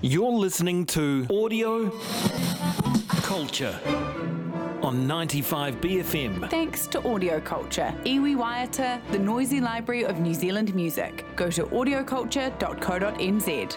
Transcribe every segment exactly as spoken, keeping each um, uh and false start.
You're listening to Audio Culture on ninety-five B F M. Thanks to Audio Culture, iwi waiata, the noisy library of New Zealand music. Go to audio culture dot co dot n z.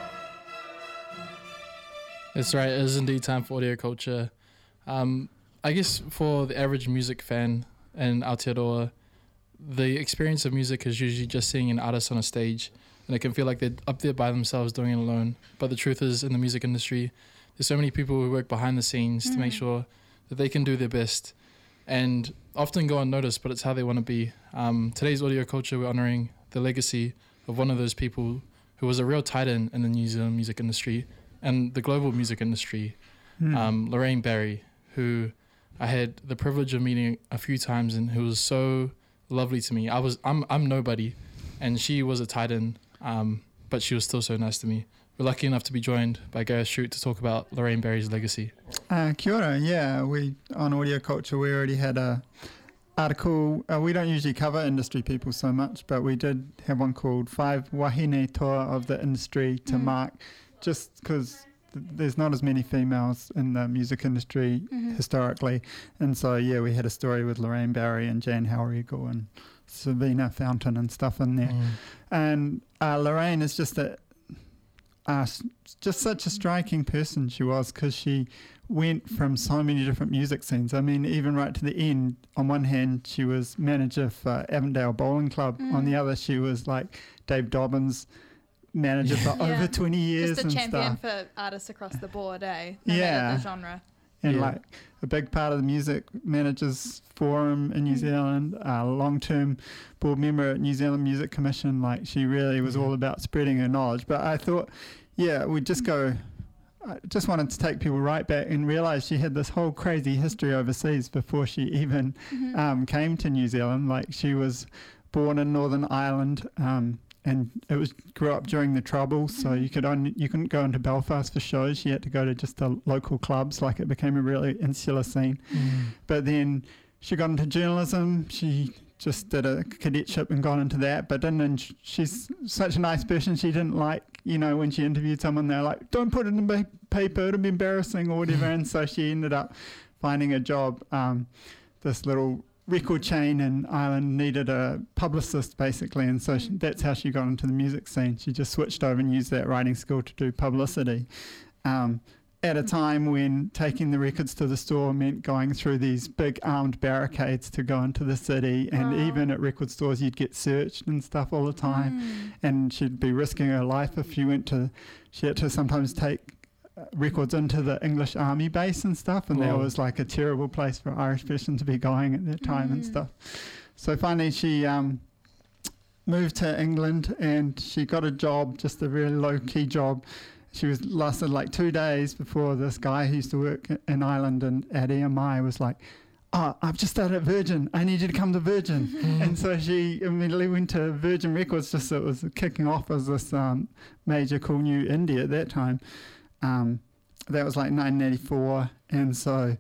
That's right, it is indeed time for Audio Culture. Um, I guess for the average music fan in Aotearoa, the experience of music is usually just seeing an artist on a stage, and it can feel like they're up there by themselves doing it alone. But the truth is, in the music industry, there's so many people who work behind the scenes mm. to make sure that they can do their best and often go unnoticed, but it's how they want to be. Um, today's Audio Culture, we're honouring the legacy of one of those people who was a real titan in the New Zealand music industry and the global music industry, mm. um, Lorraine Barry, who I had the privilege of meeting a few times and who was so lovely to me. I was, I'm, I'm nobody, and she was a titan, um, but she was still so nice to me. We're lucky enough to be joined by Gareth Shute to talk about Lorraine Barry's legacy. Uh, kia ora, yeah, we on Audio Culture we already had a article. Uh, we don't usually cover industry people so much, but we did have one called Five Wahine Toa of the Industry to mm. mark, just because th- there's not as many females in the music industry mm-hmm. historically, and so yeah, we had a story with Lorraine Barry and Jan Halregal and Savina Fountain and stuff in there, mm. and uh, Lorraine is just a Uh, just such a striking person she was, because she went from so many different music scenes. I mean, even right to the end, on one hand she was manager for Avondale Bowling Club, mm. on the other she was like Dave Dobbins manager for yeah. over twenty years just a and champion stuff. for artists across the board, eh? No yeah matter the genre. And yeah. like a big part of the Music Managers Forum in New mm. Zealand, a long-term board member at New Zealand Music Commission. Like, she really was mm. all about spreading her knowledge. But I thought, yeah, we'd just go, I just wanted to take people right back and realise she had this whole crazy history overseas before she even mm-hmm. um, came to New Zealand. Like, she was born in Northern Ireland, um, and it was grew up during the Troubles, so you could only you couldn't go into Belfast for shows. You had to go to just the local clubs. Like, it became a really insular scene. Mm. But then she got into journalism. She just did a cadetship and got into that, but didn't. And she's such a nice person. She didn't like, you know, when she interviewed someone, they're like, "Don't put it in the paper; it'll be embarrassing," or whatever. And so she ended up finding a job. Um, this little record chain in Ireland needed a publicist, basically, and so she, that's how she got into the music scene. She just switched over and used that writing skill to do publicity. Um, at a time when taking the records to the store meant going through these big armed barricades to go into the city, and oh. even at record stores you'd get searched and stuff all the time, mm. and she'd be risking her life if she went to, she had to sometimes take records into the English army base and stuff, and Whoa. that was like a terrible place for Irish person to be going at that time mm. and stuff. So finally she um, moved to England, and she got a job, just a really low-key job. She was lasted like two days before this guy who used to work in Ireland and at E M I was like, "Oh, I've just started at Virgin. I need you to come to Virgin." And so she immediately went to Virgin Records, just so it was kicking off as this um, major cool new indie at that time. Um, that was like nineteen eighty-four, and so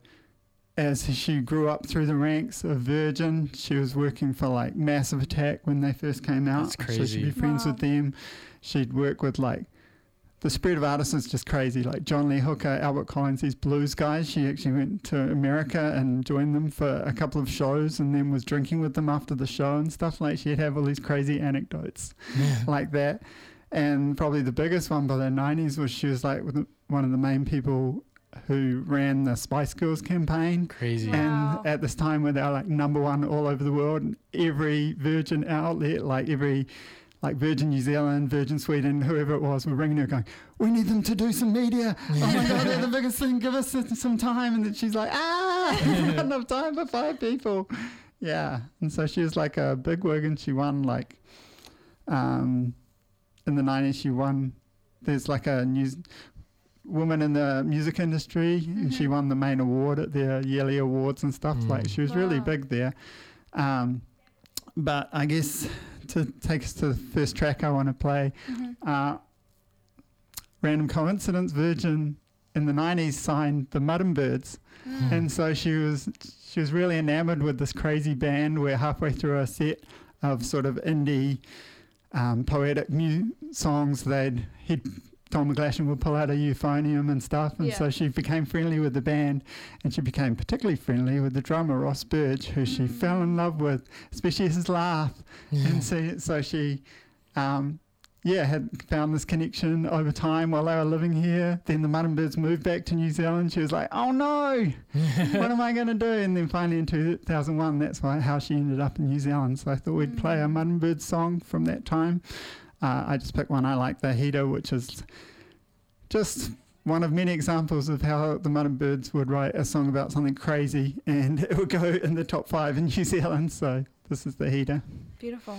as she grew up through the ranks of Virgin, she was working for like Massive Attack when they first came out. That's crazy. So she'd be friends wow. with them. She'd work with like, the spread of artists is just crazy, like John Lee Hooker, Albert Collins, these blues guys. She actually went to America and joined them for a couple of shows, and then was drinking with them after the show and stuff. Like, she'd have all these crazy anecdotes yeah. like that. And probably the biggest one by the nineties was she was like one of the main people who ran the Spice Girls campaign. Crazy. And wow. at this time where they were like number one all over the world, and every Virgin outlet, like every, like Virgin New Zealand, Virgin Sweden, whoever it was, were ringing her going, "We need them to do some media. Oh my God, they're the biggest thing. Give us some time." And then she's like, ah, there's not enough time for five people. Yeah. And so she was like a bigwig, and she won like, um, in the nineties, she won, there's like a news woman in the music industry, mm-hmm. and she won the main award at their yearly awards and stuff. Mm. Like, she was wow. really big there. Um, but I guess to take us to the first track I want to play, mm-hmm. uh, random coincidence, Virgin in the nineties signed the Mudden Birds, mm. and so she was she was really enamored with this crazy band, where halfway through a set of sort of indie um, poetic mu- songs, they'd he'd Tom McGlashan would pull out a euphonium and stuff, and Yeah. so she became friendly with the band, and she became particularly friendly with the drummer Ross Burge, who she Mm. fell in love with, especially his laugh. And so, so she, um, yeah, had found this connection over time while they were living here. Then the Mud and Birds moved back to New Zealand. She was like, oh no, what am I going to do? And then finally in two thousand one, that's why how she ended up in New Zealand. So I thought we'd play a Mud and Birds song from that time. Uh, I just picked one I like, the Heater, which is just one of many examples of how the Mud and Birds would write a song about something crazy and it would go in the top five in New Zealand. So this is the Heater. Beautiful.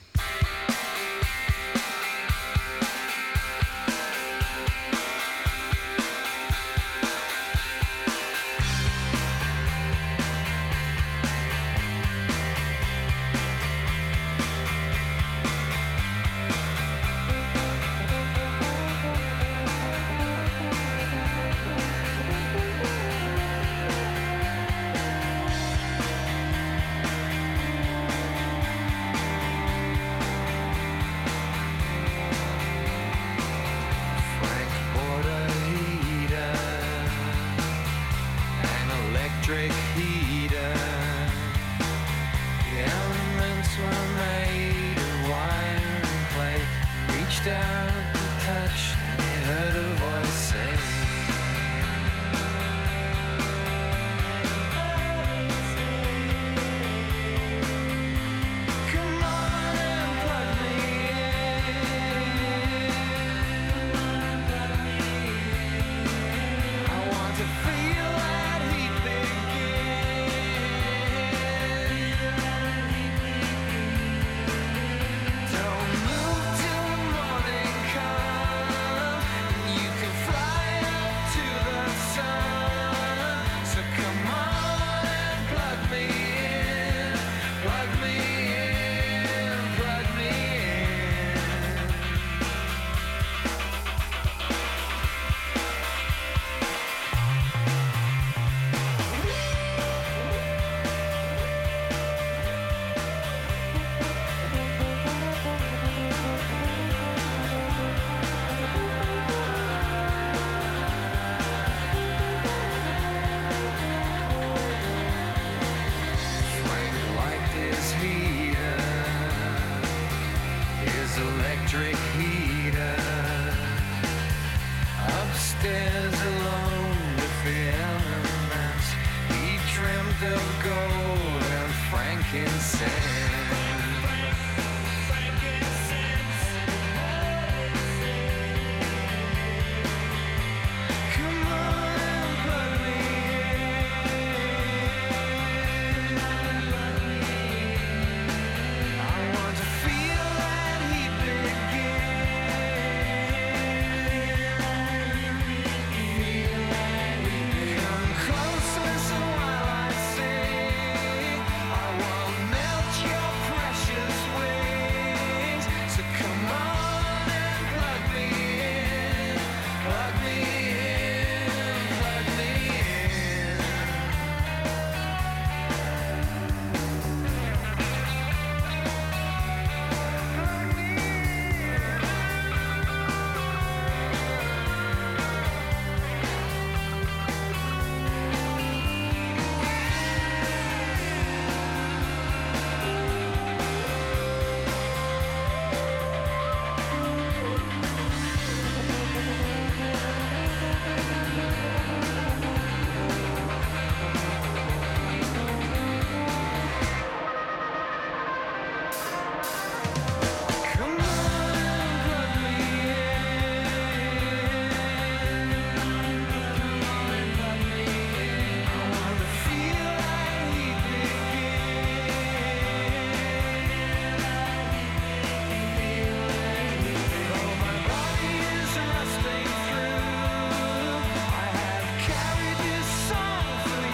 Frank bought a heater, an electric heater. The elements were made of wire and clay. Reached out to touch, and he heard a voice say, "Come on and plug me in. I want to feel that heat begin. Don't move till the morning comes, and you can fly up to the sun. So come on and plug me in, plug me in, plug me in." Frank liked his heater, his electric heater. Upstairs alone with the elements, he dreamt of gold and frankincense. Come on and plug me in. I want to feel that heat begin. Come close, listen while I sing. I won't melt your precious wings. So come on and plug me in, plug me in, plug me in. Come on and plug me in. I want to feel that heat begin. Though my body is rusting through, I have carried this song for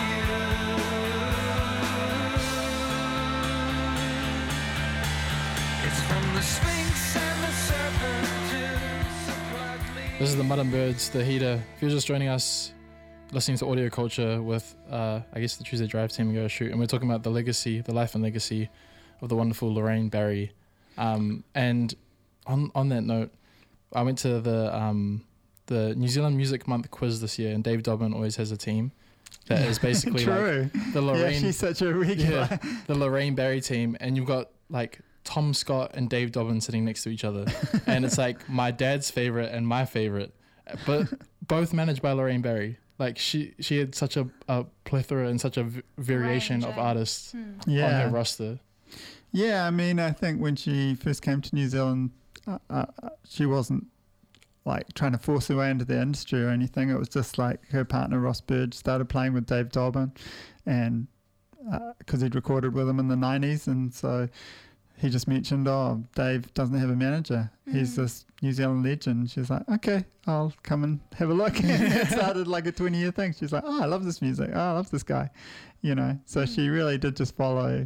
you. It's from the Sphinx and the Serpent too. So plug me This is the Mud and Birds, the Heater. If you're just joining us, listening to Audio Culture with, uh, I guess, the Tuesday Drive team, Go Shoot, and we're talking about the legacy, the life and legacy of the wonderful Lorraine Barry. Um, and on on that note, I went to the um, the New Zealand Music Month quiz this year, and Dave Dobbin always has a team that is basically True. like the Yeah, Lorraine, she's such a regular. yeah, the Lorraine Barry team, and you've got like Tom Scott and Dave Dobbin sitting next to each other, and it's like my dad's favorite and my favorite, but both managed by Lorraine Barry. Like she, she had such a, a plethora and such a v- variation Range, of eh? artists Hmm. on Yeah. her roster. Yeah, I mean, I think when she first came to New Zealand, uh, uh, she wasn't like trying to force her way into the industry or anything. It was just like her partner Ross Burge started playing with Dave Dobbin, and because he'd recorded with him in the nineties, and so he just mentioned, "Oh, Dave doesn't have a manager. He's Mm. this New Zealand legend." She's like, "Okay, I'll come and have a look." And it started like a twenty-year thing. She's like, "Oh, I love this music. Oh, I love this guy," you know. So she really did just follow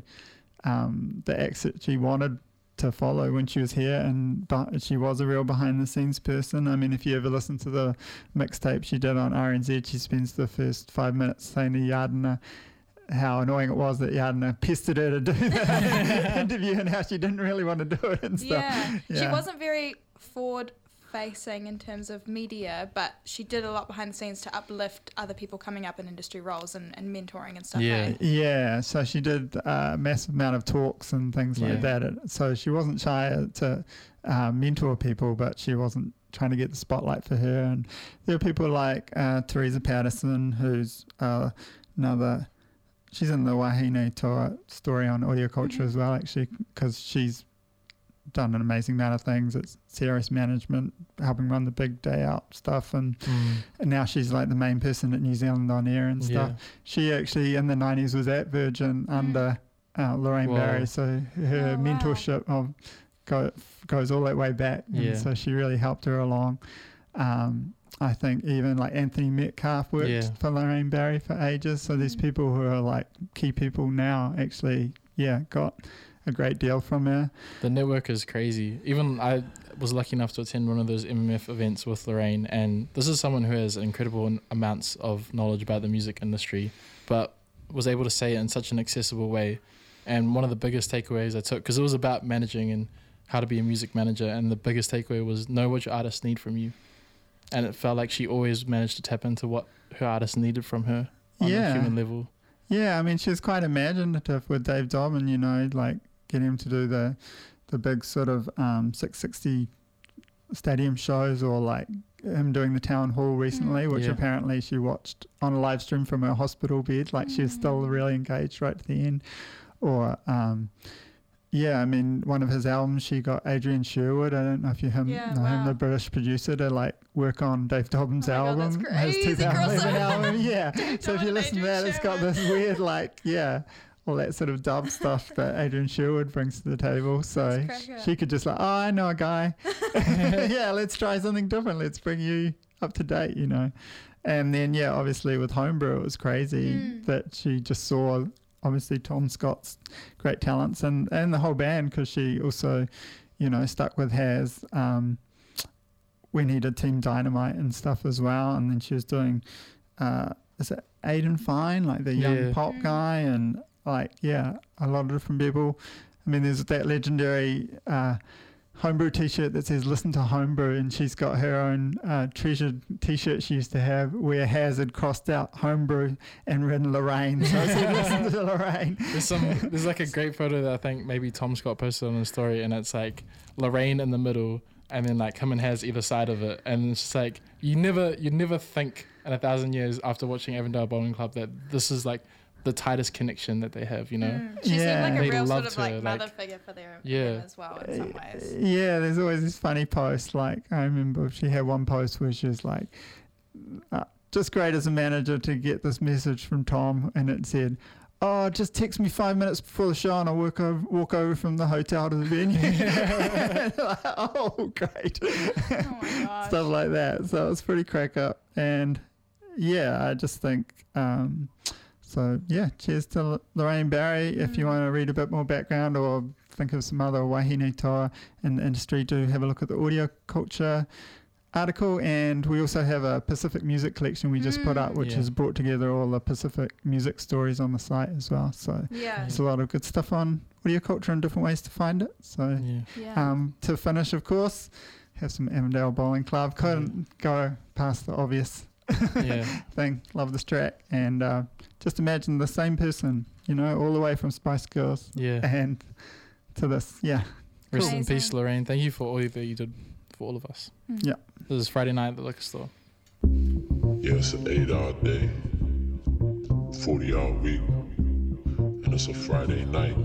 um, the acts that she wanted to follow when she was here, and but she was a real behind the scenes person. I mean, if you ever listen to the mixtape she did on R N Z, she spends the first five minutes saying to Yardena how annoying it was that Yardena pestered her to do the interview, and how she didn't really want to do it and stuff. Yeah. She Yeah. wasn't very forward facing in terms of media, but she did a lot behind the scenes to uplift other people coming up in industry roles and, and mentoring and stuff. Yeah. eh? Yeah, so she did a massive amount of talks and things Yeah. like that. It- So she wasn't shy to uh, mentor people, but she wasn't trying to get the spotlight for her. And there are people like uh, Teresa Patterson, who's uh, another, she's in the Wahine Toa story on audio culture as well, actually, because she's done an amazing amount of things. It's C R S management, helping run the big day out stuff, and, Mm. and now she's like the main person at New Zealand On Air and stuff. Yeah. She actually in the nineties was at Virgin under uh, Lorraine Wow. Barry, so her Oh, wow. mentorship of go, goes all that way back, and Yeah. so she really helped her along. Um, I think even like Anthony Metcalf worked Yeah. for Lorraine Barry for ages. So these Mm. people who are like key people now actually, yeah, got a great deal from her. The network is crazy. Even I was lucky enough to attend one of those M M F events with Lorraine, and this is someone who has incredible n- amounts of knowledge about the music industry, but was able to say it in such an accessible way. And one of the biggest takeaways I took, because it was about managing and how to be a music manager, and the biggest takeaway was know what your artists need from you. And it felt like she always managed to tap into what her artists needed from her on Yeah. a human level. Yeah, I mean, she was quite imaginative with Dave Dobbin, you know, like getting him to do the the big sort of um, six sixty stadium shows, or like him doing the town hall recently, which Yeah. apparently she watched on a live stream from her hospital bed. Like she was still Mm. really engaged right to the end. Or, um, yeah, I mean, one of his albums, she got Adrian Sherwood. I don't know if you him, Yeah, know him, wow. the British producer, to like work on Dave Dobbin's Oh my God, album, that's his crazy two thousand eleven crossover. album. Yeah. Dave So if Dobbin you and listen to Adrian that, it's got Sherwood. this weird, like, yeah, all that sort of dub stuff that Adrian Sherwood brings to the table. So That's cracker. she could just like, oh, I know a guy. Yeah, let's try something different. Let's bring you up to date, you know. And then, yeah, obviously with Homebrew, it was crazy Mm. that she just saw, obviously, Tom Scott's great talents and, and the whole band, because she also, you know, stuck with Haz um, when he did Team Dynamite and stuff as well. And then she was doing, uh, is it Aidan Fine, like the young Yeah. pop Mm. guy, and like, yeah, a lot of different people. I mean, there's that legendary uh, Homebrew t-shirt that says "Listen to Homebrew," and she's got her own uh, treasured t-shirt she used to have where Hazard crossed out Homebrew and written Lorraine. So I said, "Listen to Lorraine." There's some. There's like a great photo that I think maybe Tom Scott posted on his story, and it's like Lorraine in the middle, and then like him and Haz either side of it, and it's just like you never, you never think in a thousand years after watching Avondale Bowling Club that this is like the tightest connection that they have. You know. Mm. She Yeah. seemed like They a real sort loved of like her, mother like- figure for their Yeah. them as well in some ways. Yeah, there's always this funny post. Like I remember she had one post where she was like, uh, "Just great as a manager to get this message from Tom," and it said, "Oh, just text me five minutes before the show and I'll walk over, walk over from the hotel to the venue." Like, oh, great. Oh my gosh. Stuff like that. So it's pretty crack up. And yeah, I just think, um, so yeah, cheers to Lorraine Barry. If you Mm. want to read a bit more background or think of some other wahine toa in the industry, do have a look at the audio culture article. And we also have a Pacific music collection we just put up, Mm. which Yeah. has brought together all the Pacific music stories on the site as well. So Yeah. there's a lot of good stuff on audio culture and different ways to find it. So Yeah. Yeah. um, to finish, of course, have some Avondale Bowling Club. Couldn't go past the obvious Yeah. thing. Love this track. And uh, just imagine the same person, you know, all the way from Spice Girls Yeah. and to this. Yeah. Rest in Amazing. peace, Lorraine. Thank you for all that you did for all of us. Yeah. This is Friday night at the liquor store. Yeah, it's an eight-hour day, forty-hour week, and it's a Friday night.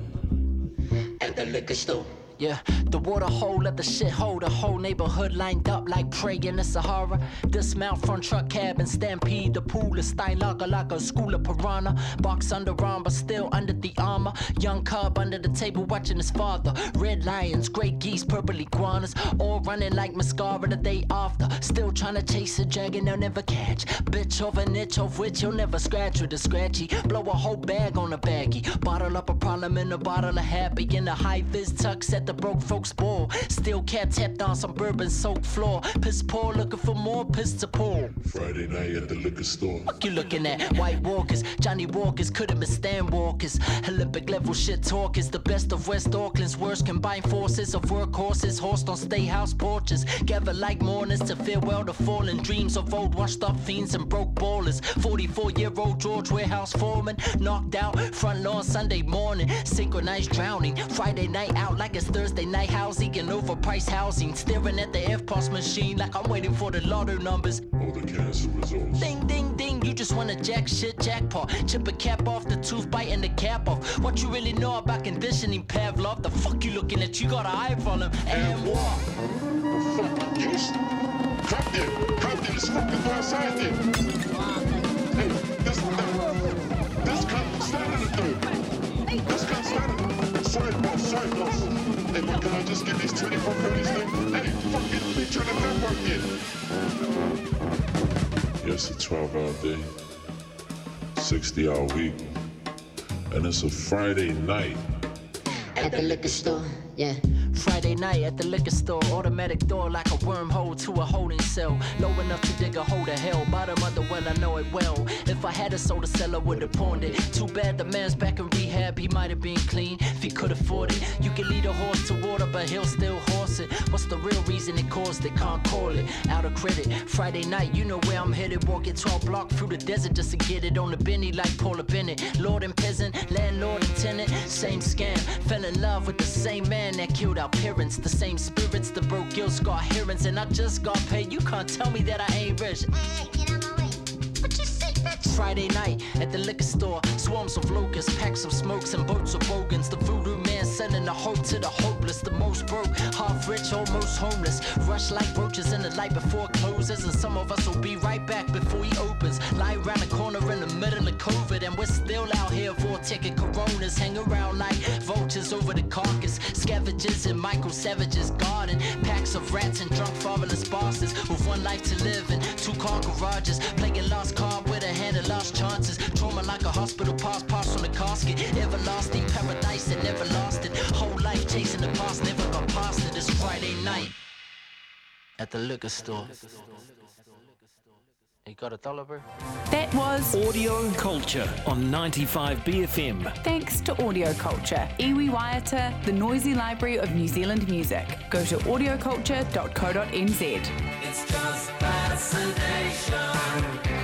At the liquor store. Yeah, the water hole at the shithole, the whole neighborhood lined up like prey in the Sahara. Dismount front truck cab and stampede the pool of Steinlager like a school of piranha. Box under arm, but still under the armor. Young cub under the table watching his father. Red lions, great geese, purple iguanas, all running like mascara the day after. Still trying to chase a dragon they'll never catch. Bitch of an itch of which you'll never scratch with a scratchy. Blow a whole bag on a baggie. Bottle up a problem in a bottle of happy. In a high vis tux at the broke folks ball. Still cat tapped on some bourbon soaked floor. Piss poor looking for more piss to pour. Friday night at the liquor store. Fuck you looking at? White Walkers, Johnny Walkers, couldn't withstand walkers. Olympic level shit talkers, the best of West Auckland's worst combined forces of workhorses, horsed on state house porches. Gather like mourners to farewell the fallen dreams of old washed up fiends and broke ballers. forty-four year old George Warehouse foreman, knocked out, front lawn Sunday morning. Synchronized drowning, Friday night out like it's Thursday night housing and overpriced housing. Staring at the F P O S machine like I'm waiting for the lotto numbers. All the cancer results. Ding, ding, ding, you just wanna jack shit, jackpot. Chip a cap off the tooth, biting the cap off. What you really know about conditioning, Pavlov? The fuck you looking at? You got an eye from him. And what? The fuck? You just cracked it. Cracked it. This fucking go outside there. Hey, this, that, this cunt standing the third. This cunt standing. Sorry, boss. Sorry, boss. Hey, but can I just get these twenty-four curries thing? Hey, fuck it. They trying to network here. Yeah, it's a twelve-hour day, sixty-hour week, and it's a Friday night. At the liquor store, yeah. Friday night at the liquor store, automatic door like a wormhole to a holding cell. Low enough to dig a hole to hell, bottom of the well, I know it well. If I had a soda cellar, would have pawned it. Too bad the man's back in rehab, he might have been clean if he could afford it. You can lead a horse to water, but he'll still horse it. What's the real reason it caused it? Can't call it. Out of credit, Friday night, you know where I'm headed. Walking twelve block through the desert just to get it on the Benny like Paula Bennett. Lord and peasant, landlord and tenant, same scam. Fell in love with the same man that killed our parents. The same spirits, the broke guilt scar hearings. And I just got paid, you can't tell me that I ain't rich. Hey, get out my way. What you say, bitch? Friday night at the liquor store, swarms of locusts, packs of smokes and boats of bogans. The voodoo man sending the hope to the hopeless, the most broke, half rich, almost homeless. Rush like roaches in the light before it closes, and some of us will be right back before he opens. Lie around the corner in the middle of COVID, and we're still out here for ticket coronas. Hang around like vultures over the carcass, scavengers in Michael Savage's garden. Packs of rats and drunk fatherless bosses with one life to live in two car garages. Playing lost card with a hand of lost chances. Trauma like a hospital pass, pass from the casket. Everlasting paradise that never lost it. Whole life chasing the past, never got past it. It's Friday night at the liquor store. You got a dollar, bro? That was Audio Culture on ninety-five B F M. thanks to Audio Culture, Iwi Waiata, the noisy library of New Zealand music. Go to audio culture dot co dot n z. It's just fascination.